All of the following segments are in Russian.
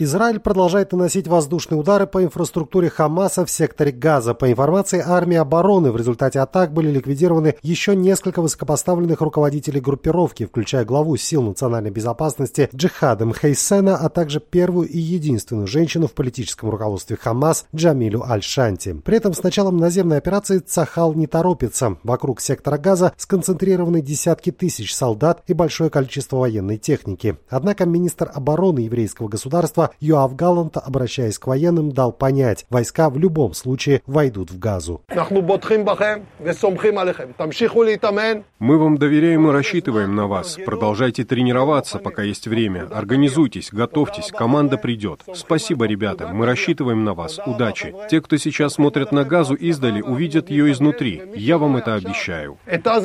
Израиль продолжает наносить воздушные удары по инфраструктуре Хамаса в секторе Газа. По информации армии обороны, в результате атак были ликвидированы еще несколько высокопоставленных руководителей группировки, включая главу сил национальной безопасности Джихада Мхейсена, а также первую и единственную женщину в политическом руководстве Хамас Джамилю Аль-Шанти. При этом с началом наземной операции Цахал не торопится. Вокруг сектора Газа сконцентрированы десятки тысяч солдат и большое количество военной техники. Однако министр обороны еврейского государства Йоав Галлант, обращаясь к военным, дал понять, войска в любом случае войдут в Газу. Мы вам доверяем и рассчитываем на вас. Продолжайте тренироваться, пока есть время. Организуйтесь, готовьтесь, команда придет. Спасибо, ребята, мы рассчитываем на вас. Удачи. Те, кто сейчас смотрят на Газу издали, увидят ее изнутри. Я вам это обещаю.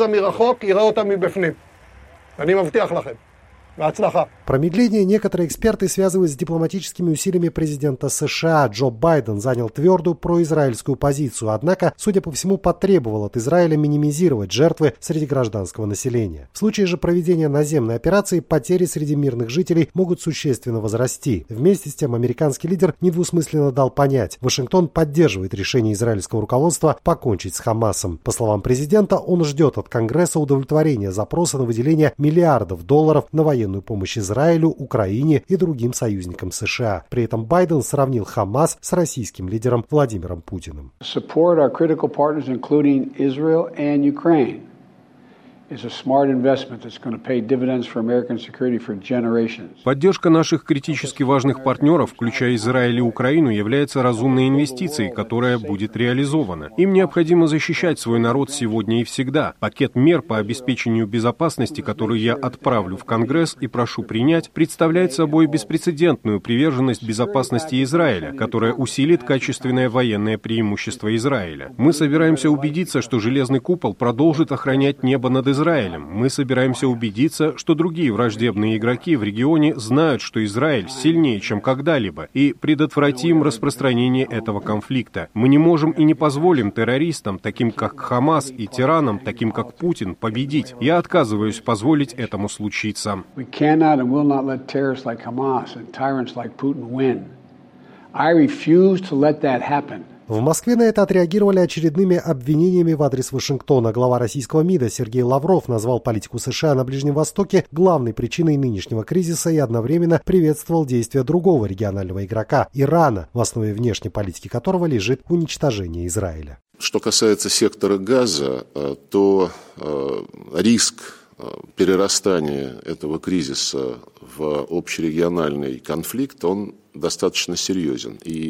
Промедление некоторые эксперты связывают с дипломатическими усилиями президента США. Джо Байден занял твердую произраильскую позицию, однако, судя по всему, потребовал от Израиля минимизировать жертвы среди гражданского населения. В случае же проведения наземной операции потери среди мирных жителей могут существенно возрасти. Вместе с тем американский лидер недвусмысленно дал понять, Вашингтон поддерживает решение израильского руководства покончить с Хамасом. По словам президента, он ждет от Конгресса удовлетворения запроса на выделение миллиардов долларов на военную помощь Израилю, Украине и другим союзникам США. При этом Байден сравнил Хамас с российским лидером Владимиром Путиным. Поддержка наших критически важных партнеров, включая Израиль и Украину, является разумной инвестицией, которая будет реализована. Им необходимо защищать свой народ сегодня и всегда. Пакет мер по обеспечению безопасности, который я отправлю в Конгресс и прошу принять, представляет собой беспрецедентную приверженность безопасности Израиля, которая усилит качественное военное преимущество Израиля. Мы собираемся убедиться, что Железный купол продолжит охранять небо над Израилем. Мы собираемся убедиться, что другие враждебные игроки в регионе знают, что Израиль сильнее, чем когда-либо, и предотвратим распространение этого конфликта. Мы не можем и не позволим террористам, таким как Хамас, и тиранам, таким как Путин, победить. Я отказываюсь позволить этому случиться. В Москве на это отреагировали очередными обвинениями в адрес Вашингтона. Глава российского МИДа Сергей Лавров назвал политику США на Ближнем Востоке главной причиной нынешнего кризиса и одновременно приветствовал действия другого регионального игрока – Ирана, в основе внешней политики которого лежит уничтожение Израиля. Что касается сектора Газа, то риск перерастания этого кризиса в общерегиональный конфликт, он достаточно серьезен. И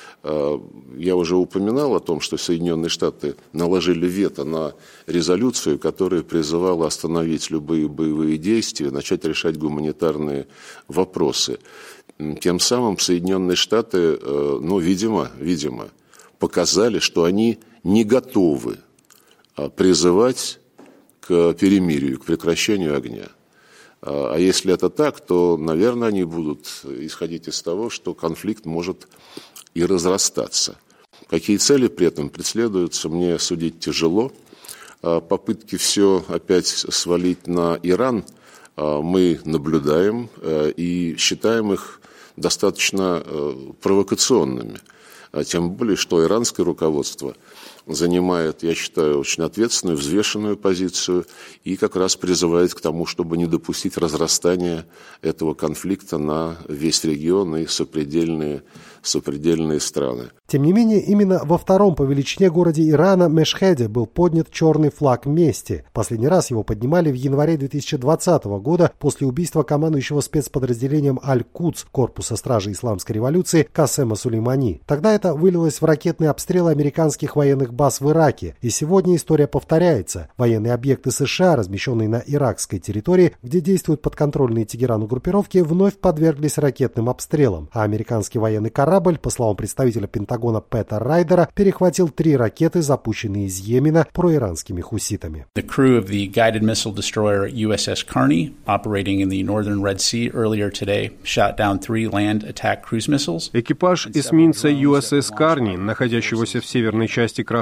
я уже упоминал о том, что Соединенные Штаты наложили вето на резолюцию, которая призывала остановить любые боевые действия, начать решать гуманитарные вопросы. Тем самым Соединенные Штаты, видимо, показали, что они не готовы призывать к перемирию, к прекращению огня. А если это так, то, наверное, они будут исходить из того, что конфликт может и разрастаться. Какие цели при этом преследуются, мне судить тяжело. Попытки все опять свалить на Иран мы наблюдаем и считаем их достаточно провокационными. Тем более, что иранское руководство занимает, я считаю, очень ответственную, взвешенную позицию и как раз призывает к тому, чтобы не допустить разрастания этого конфликта на весь регион и сопредельные страны. Тем не менее, именно во втором по величине городе Ирана Мешхеде был поднят черный флаг мести. Последний раз его поднимали в январе 2020 года после убийства командующего спецподразделением Аль-Кудс корпуса стражи Исламской революции Касема Сулеймани. Тогда это вылилось в ракетные обстрелы американских военных баз в Ираке. И сегодня история повторяется. Военные объекты США, размещенные на иракской территории, где действуют подконтрольные Тегерану группировки, вновь подверглись ракетным обстрелам. А американский военный корабль, по словам представителя Пентагона Пэта Райдера, перехватил 3 ракеты, запущенные из Йемена проиранскими хуситами. The crew of the guided missile destroyer USS Carney, operating in the northern Red Sea earlier today, shot down 3 land attack cruise missiles. Экипаж эсминца USS Carney, находящегося в северной части Красного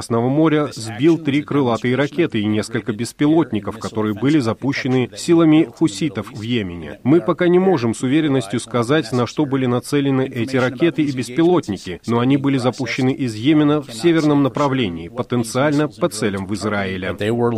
Красного моря сбил 3 крылатые ракеты и несколько беспилотников, которые были запущены силами хуситов в Йемене. Мы пока не можем с уверенностью сказать, на что были нацелены эти ракеты и беспилотники, но они были запущены из Йемена в северном направлении, потенциально по целям в Израиле.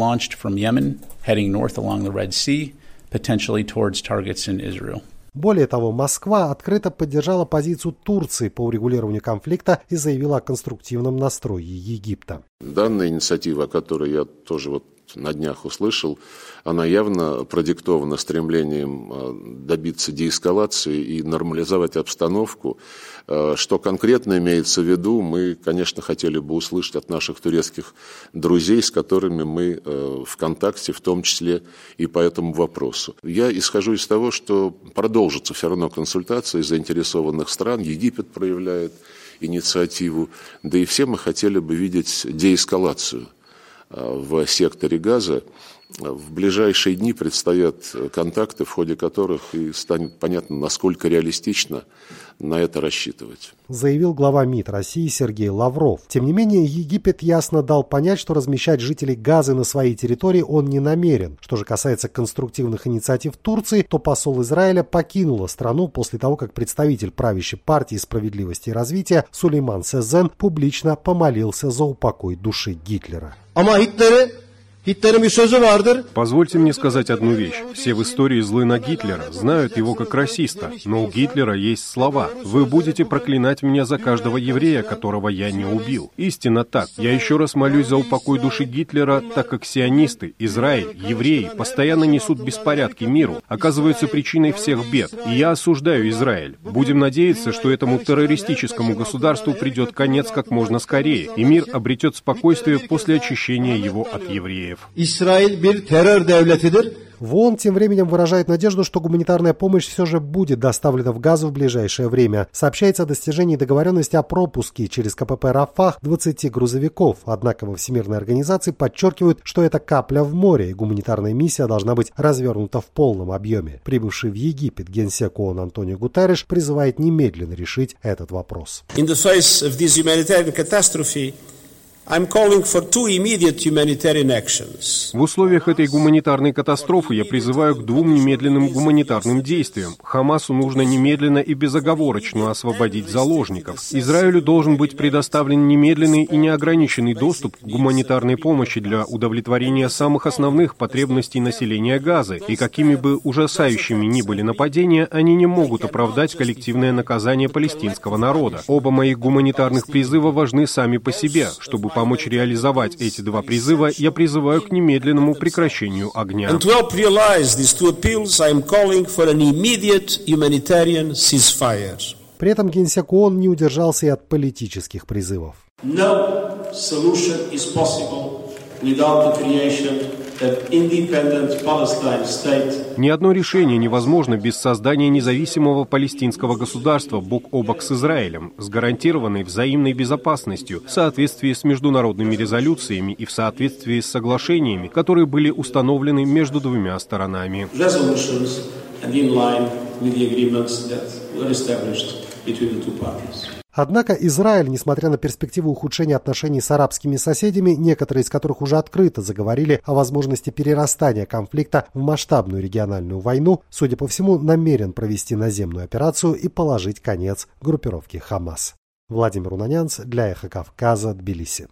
Более того, Москва открыто поддержала позицию Турции по урегулированию конфликта и заявила о конструктивном настрое Египта. Данная инициатива, о которой я тоже на днях услышал, она явно продиктована стремлением добиться деэскалации и нормализовать обстановку. Что конкретно имеется в виду, мы, конечно, хотели бы услышать от наших турецких друзей, с которыми мы в контакте, в том числе и по этому вопросу. Я исхожу из того, что продолжатся все равно консультации заинтересованных стран. Египет проявляет инициативу, да и все мы хотели бы видеть деэскалацию в секторе Газа. В ближайшие дни предстоят контакты, в ходе которых и станет понятно, насколько реалистично на это рассчитывать. Заявил глава МИД России Сергей Лавров. Тем не менее, Египет ясно дал понять, что размещать жителей Газы на своей территории он не намерен. Что же касается конструктивных инициатив Турции, то посол Израиля покинула страну после того, как представитель правящей партии «Справедливости и развития» Сулейман Сезен публично помолился за упокой души Гитлера. Позвольте мне сказать одну вещь. Все в истории злы на Гитлера, знают его как расиста, но у Гитлера есть слова. Вы будете проклинать меня за каждого еврея, которого я не убил. Истинно так. Я еще раз молюсь за упокой души Гитлера, так как сионисты, Израиль, евреи постоянно несут беспорядки миру, оказываются причиной всех бед. И я осуждаю Израиль. Будем надеяться, что этому террористическому государству придет конец как можно скорее, и мир обретет спокойствие после очищения его от евреев. Израиль bir terör devletidir. В ООН тем временем выражает надежду, что гуманитарная помощь все же будет доставлена в Газу в ближайшее время. Сообщается о достижении договоренности о пропуске через КПП «Рафах» 20 грузовиков. Однако во Всемирной организации подчеркивают, что это капля в море, и гуманитарная миссия должна быть развернута в полном объеме. Прибывший в Египет генсек ООН Антонио Гутерриш призывает немедленно решить этот вопрос. В условиях этой гуманитарной катастрофы я призываю к 2 немедленным гуманитарным действиям. Хамасу нужно немедленно и безоговорочно освободить заложников. Израилю должен быть предоставлен немедленный и неограниченный доступ к гуманитарной помощи для удовлетворения самых основных потребностей населения Газы, и какими бы ужасающими ни были нападения, они не могут оправдать коллективное наказание палестинского народа. Оба моих гуманитарных призыва важны сами по себе. Чтобы помочь реализовать эти 2 призыва, я призываю к немедленному прекращению огня. При этом генсек ООН не удержался и от политических призывов. Ни одно решение невозможно без создания независимого палестинского государства бок о бок с Израилем, с гарантированной взаимной безопасностью, в соответствии с международными резолюциями и в соответствии с соглашениями, которые были установлены между 2 сторонами. Однако Израиль, несмотря на перспективу ухудшения отношений с арабскими соседями, некоторые из которых уже открыто заговорили о возможности перерастания конфликта в масштабную региональную войну, судя по всему, намерен провести наземную операцию и положить конец группировке Хамас. Владимир Унанянц для Эхо Кавказа, Тбилиси.